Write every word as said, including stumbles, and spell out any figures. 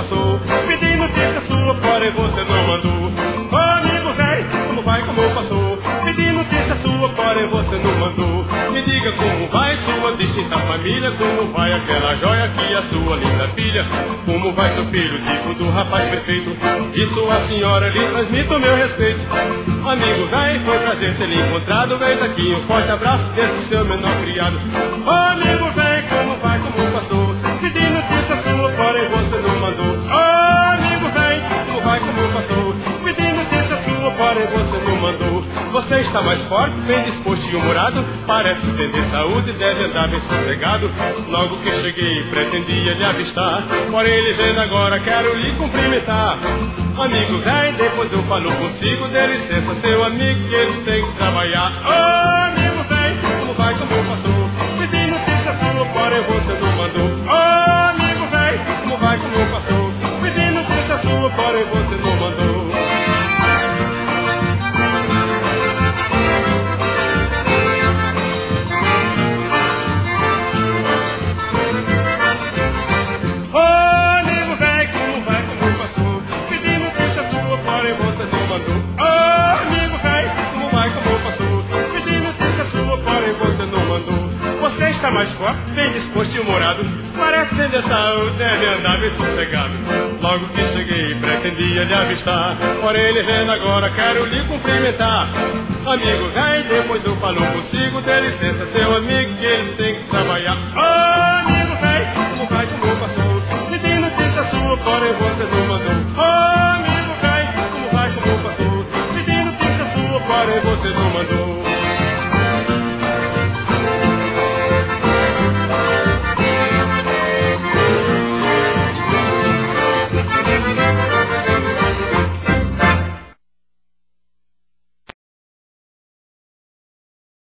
passou. Pedi notícia sua, porém você não mandou. Ô amigo velho, como vai, como passou? Pedi notícia sua, porém você não mandou. Me diga como vai sua distinta família, como vai aquela joia que é a sua linda filha, como vai seu filho, tipo do rapaz perfeito, e sua senhora lhe transmite o meu respeito. Amigo velho, foi prazer ter lhe encontrado, vem daqui um forte abraço desse seu menor criado. Ô amigo velho, como vai, como passou? Pedi notícia sua, porém você não mandou. Ô amigo velho, como vai, como passou? Pedi notícia sua, porém você não mandou. Você está mais forte, bem disposto e humorado, parece ter saúde, deve andar bem sossegado. Logo que cheguei, pretendia lhe avistar, porém ele vendo agora, quero lhe cumprimentar. Amigo velho, depois eu falo consigo, dê licença, seu amigo, que ele tem que trabalhar. Ô amigo velho, como vai, como passou? Pedi notícia sua, porém você não mandou. Ô amigo velho, como vai, como passou? Pedi notícia sua, porém você não mandou. Está mais forte, bem disposto e humorado, parece ter de saúde, deve andar bem sossegado. Logo que cheguei, pretendia lhe avistar, porém ele vendo agora, quero lhe cumprimentar. Amigo velho, depois eu falo consigo, dê licença, seu amigo, que ele tem que trabalhar. Ô oh, amigo velho, como vai, como passou? Me dê notícia sua, porém você não mandou. Ô oh, amigo velho, como vai, como passou? Me dê notícia sua, porém você não mandou.